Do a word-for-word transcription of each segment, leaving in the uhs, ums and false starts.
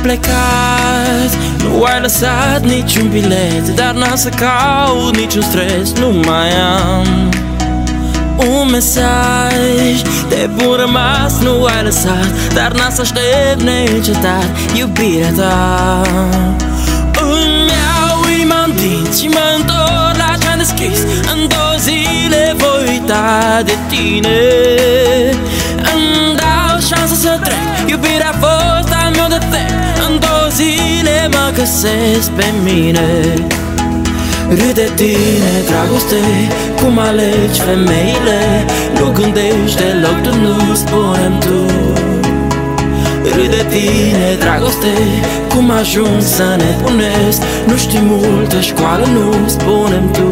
plecat, nu ai lăsat niciun bilet, dar n-am să caut niciun stres, nu mai am un mesaj de bun rămas, nu ai lăsat, dar n-am să aștept neîncetat iubirea ta. Îmi iau inima în dinți și mă întorc la ce-am deschis. În două zile voi uita de tine. Îmi dau șansa să trec, iubirea a fost al meu defect. În două zile mă găsesc pe mine. Râd de tine, dragoste, cum alegi femeile. Nu gândești deloc, tu nu spune-mi tu. Râd de tine, dragoste, cum ajungi să nebunesc. Nu știi multă școală, nu spune-mi tu.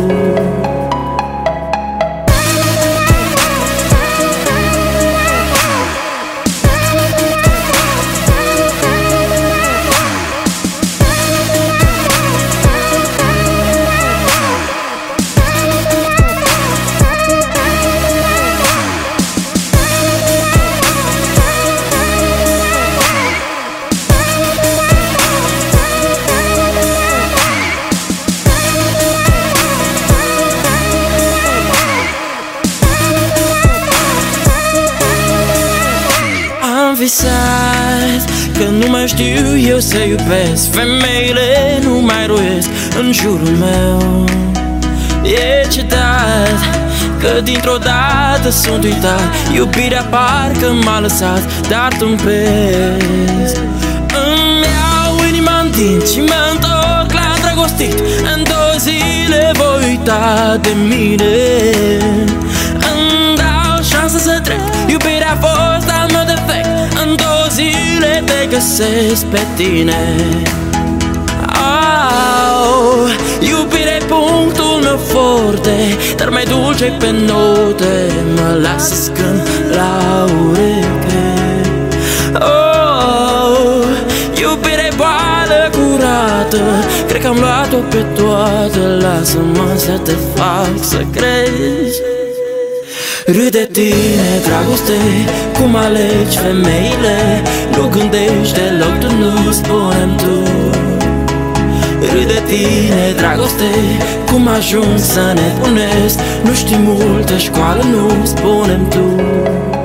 Am visat că nu mai știu eu să iubesc. Femeile nu mai roiesc în jurul meu. E ciudat că dintr-o dată sunt uitat. Iubirea parcă m-a lăsat, dar tu-mi pezi. Îmi iau inima în dinți și mă întorc la îndrăgostit. În două zile voi uita de mine. Îmi dau șansa să trec, iubirea a fost al meu defect. În două zile te găsesc pe tine. Au, iubirea-i punctul meu forte, dar mai dulce pe note, mă lasă să cânt la ureche. Oh, iubirea-i boală curată, cred că am luat-o pe toată. Lasă-mă să te fac să crezi. Râd de tine, dragoste, cum alegi femeile. Nu gândești deloc, tu nu spune-mi tu. Râd de tine, dragoste, cum ajungi să nebunesc. Nu știi multă școală, nu spune-mi tu.